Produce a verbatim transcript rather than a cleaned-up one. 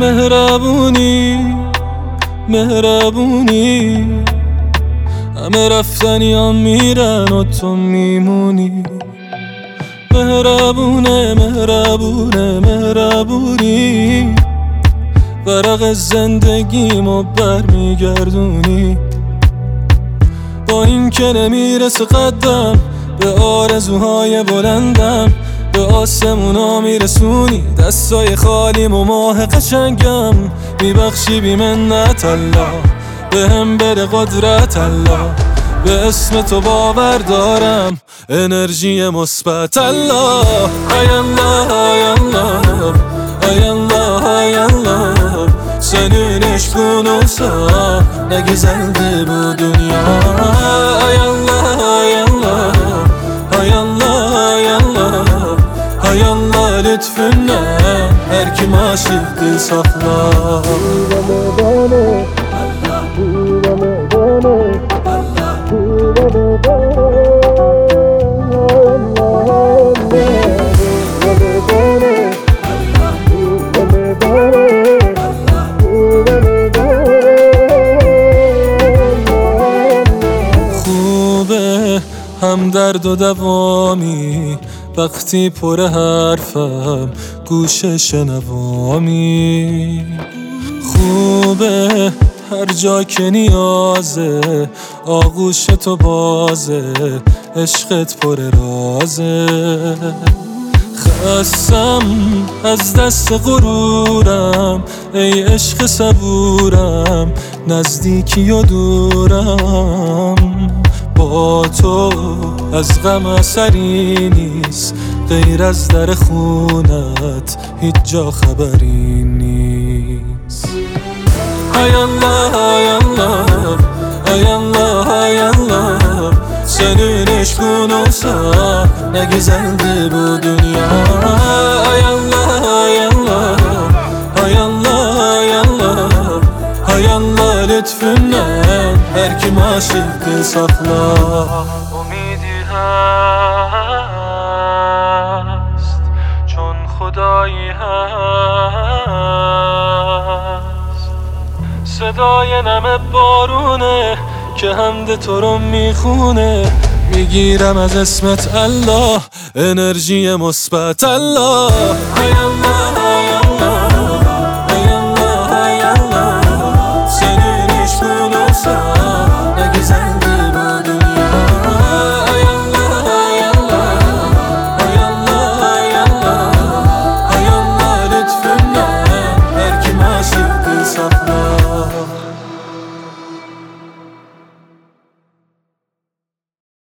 مهربونی مهربونی، همه رفتنیان میرن و تو میمونی. مهربونه مهربونه مهربونی، ورق زندگیمو برمیگردونی. با این که نمیرسه قدم به آرزوهای بلندم، به آسمونا میرسونی. دستای خالیم و ماه قشنگم میبخشی بی منت الله، به هم بده قدرت الله. به اسم تو باور دارم، انرژی مثبت الله. ای الله ای الله ey Allah ey Allah, senin aşkın olsa ne güzeldi bu dünya. Ey Allah ey Allah ey Allah ey Allah ey Allah, lütfunla her kim aşıktı sakla. هم درد و دوامی وقتی پر حرفم گوش شنوامی. خوبه هر جا که نیازه آغوش تو بازه، عشقت پر رازه. خستم از دست غرورم ای عشق صبورم، نزدیکی و دورم. با تو از غم اثری نیست، غیر از در خونت هیچ جا خبری نیست. ای الله ای الله ey Allah ey Allah, senin aşkın olsa ne güzeldi bu dünya. Ey Allah ey Allah ey Allah ey Allah ey Allah, lütfunla her kim aşıktı sakla. امیدی هست چون خدایی هست، صدای نم بارونه که حمد تو رو میخونه. میگیرم از اسمت الله، انرژی مثبت الله. ای الله